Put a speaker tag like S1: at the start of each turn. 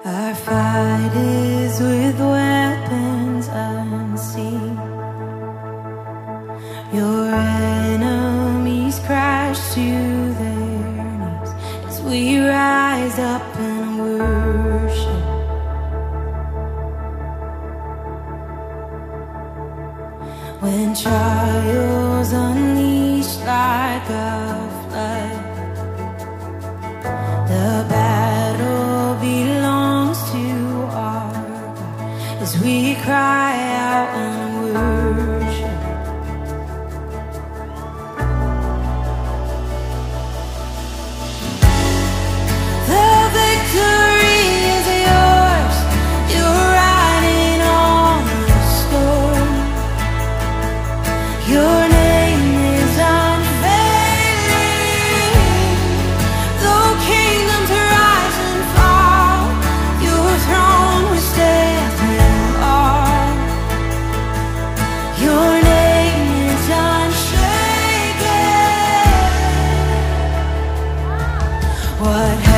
S1: Our fight is with weapons unseen. Your enemies crash to their knees as we rise up and worship. When trials unleash like a flood, the battle belongs to our God as we cry out and worship. The victory is yours. You're riding on the storm. Your name is unfailing. Though kingdoms rise and fall, your throne will stand in awe. Your name is unshaken. What